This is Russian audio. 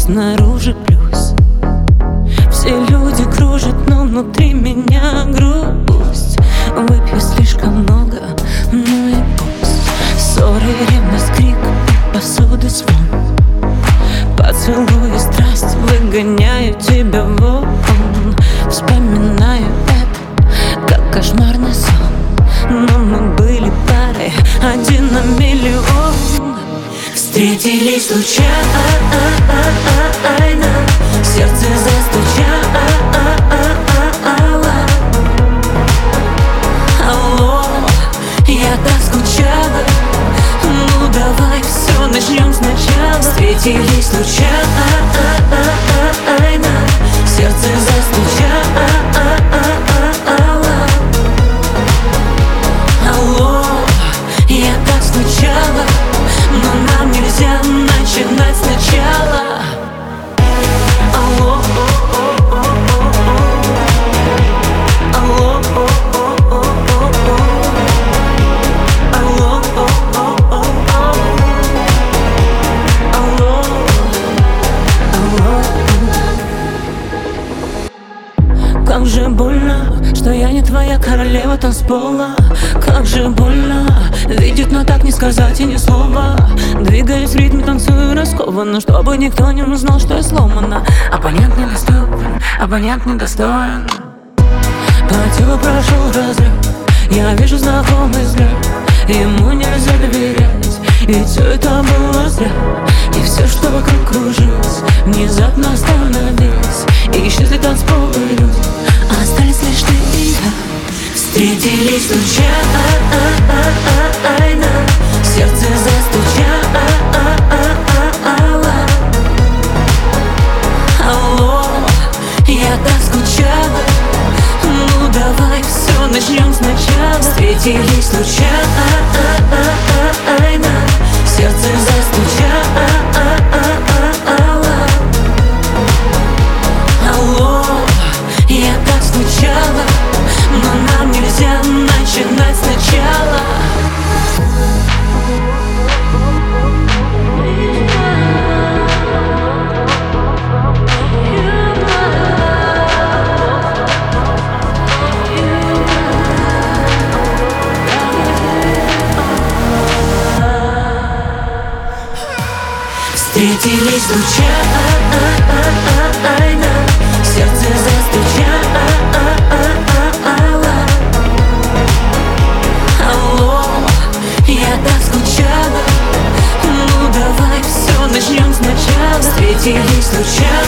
снаружи плюс. Все люди кружат, но внутри меня грусть. Выпью слишком много, ну и пусть. Ссоры, ревность, крик и посуды звон. Поцелуй и страсть, выгоняю тебя вон. Вспоминаю это, как кошмарный сон. Но мы были парой, один на миллион. Встретились случайно, сердце застучало. Алло, я так скучала. Ну давай все начнем сначала. Встретились случайно, сердце застучало. Алло, я так скучала. Но нам нельзя начинать сначала. Алло, алло, алло, алло. Как же больно, что я не твоя королева танцпола. Как же больно видеть, но так не сказать и ни слова. Двигаясь в ритме, танцую раскованно, чтобы никто не узнал, что я сломана. Абонент недоступен, абонент недостоин. По телу прошел разрыв, я вижу знакомый взгляд. Ему нельзя доверять, ведь все это было зря. И все, что вокруг кружилось, внезапно остановилось. И исчезли танцполы люди, остались лишь ты и я. Встретились случайно, сердце застучало. Алло, я так скучала. Ну давай все начнем сначала. Встретились случайно, сердце застучало. Алло, я так скучала. Но нам нельзя начинать сначала. Встретились случайно, сердце застучало. Алло, я так скучала. Ну давай все начнем сначала. Встретились случайно.